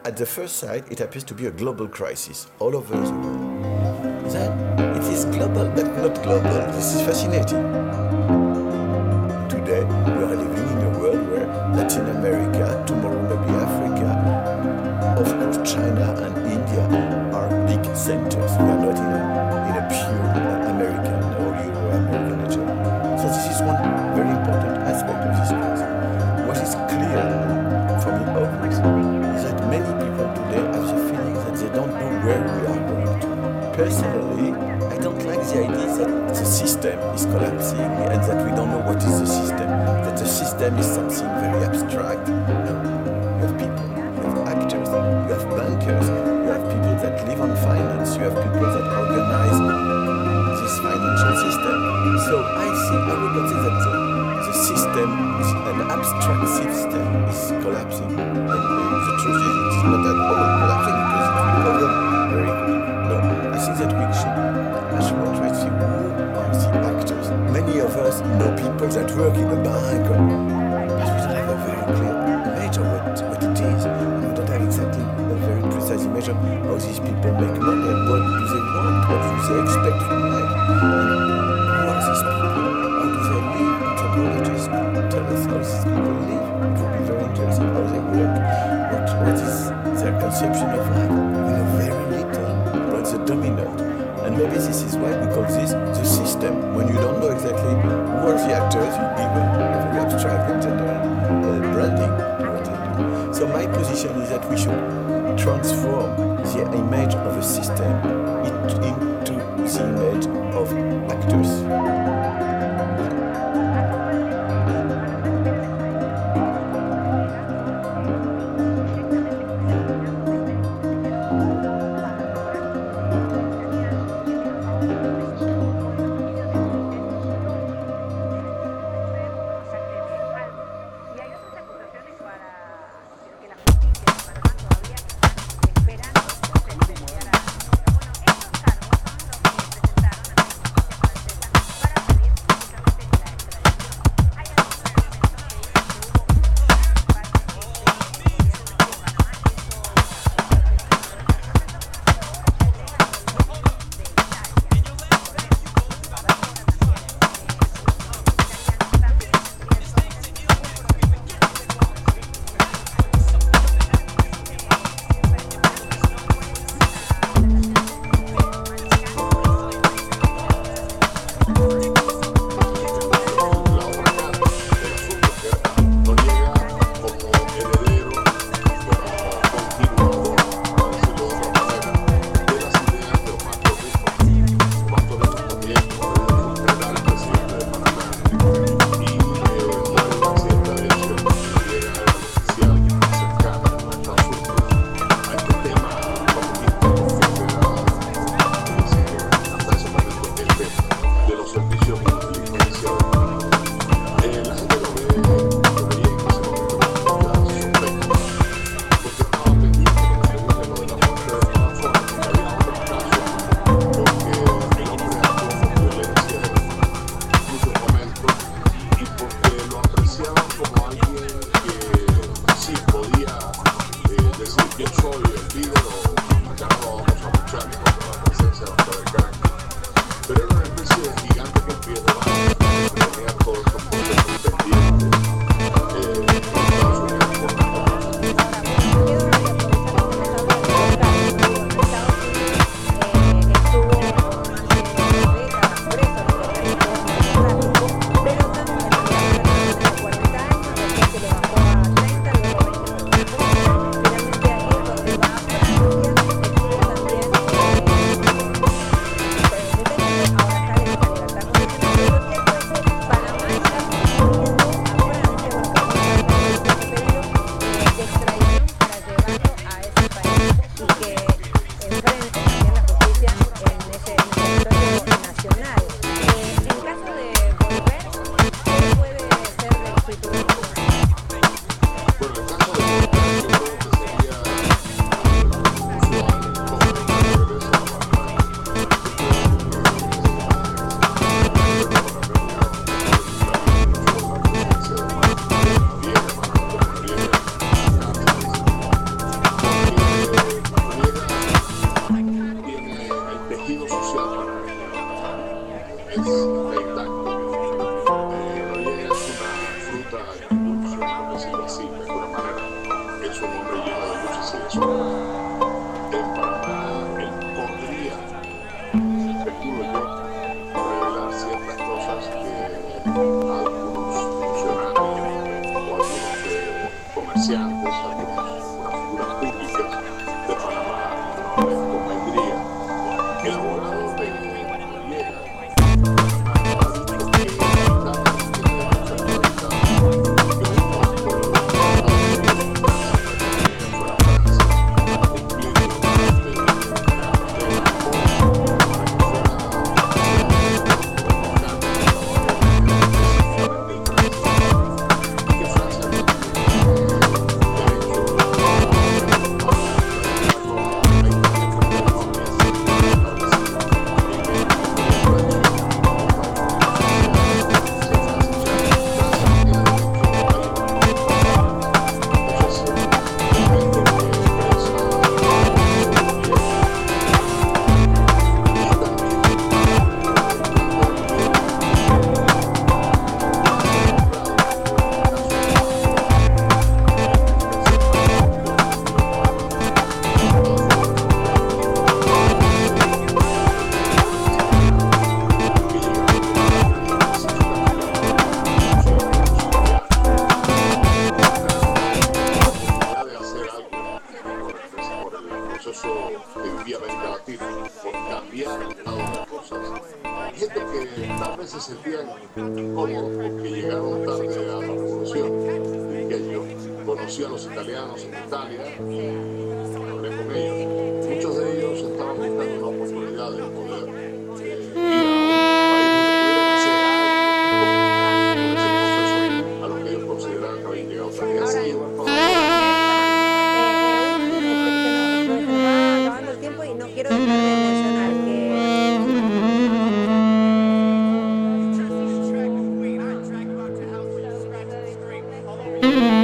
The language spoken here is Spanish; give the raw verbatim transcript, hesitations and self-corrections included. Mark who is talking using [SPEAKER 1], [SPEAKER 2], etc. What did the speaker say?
[SPEAKER 1] at the first sight, it appears to be a global crisis all over the world. Then it is global, but not global. This is fascinating. Today, we are living in a world where Latin America, tomorrow maybe Africa, of course China and India are big centers. We are not in a, in a pure American or Euro-American nature. So this is one very important aspect of this crisis. What is clear for me always is that many people today have the feeling that they don't know where we are going to. Personally, I don't like the idea that the system is collapsing and that we don't know what is the system, that the system is something very abstract. No. You have people, you have actors, you have bankers, you have people that live on finance, you have people that organize this financial system. So I think I would not say that the, the system is an abstract system is collapsing. And the truth is it's not at all collapsing because it will cover very quickly. No, I think that we should much more try to see who are the actors. Many of us know people that work in a bank, but we don't have a very clear image of what, what it is. And we don't have exactly a very precise image of how these people make money and what do they want, what do they expect from life. And who are these people? How do they live? Anthropologists could tell us how these people live. It would be very interesting how they work. What, what is their conception of life? We know very little about the dominant. And maybe this is why we call this the system. When you don't know exactly who are the actors, you give a, a very abstract and general uh, branding to what they do. So my position is that we should transform the image of a system into the image of actors.
[SPEAKER 2] por decirlo así, de alguna manera. Es un hombre lleno de luces y de sombras. En Panamá, él podría, especulo yo, revelar ciertas cosas que algunos funcionarios o algunos eh, comerciantes, algunos, algunas figuras públicas de Panamá no les convendría. El abogado de Noriega ha dicho que está tiene derecho a preguntar que un banco de los Estados Unidos fuera Francia para cumplir con parte de la frontera o para que que vivía América Latina, por cambiar algunas cosas. Gente que tal vez se sentían incómodos porque llegaron tarde a la revolución. Que yo conocí a los italianos en Italia y hablé con ellos. Muchos de ellos estaban buscando una oportunidad de poder eh, ir a un país donde pudieran hacer algo, a lo que ellos consideraban que habían llegado tarde. Y así iban todos.
[SPEAKER 3] No quiero dejar de mencionar que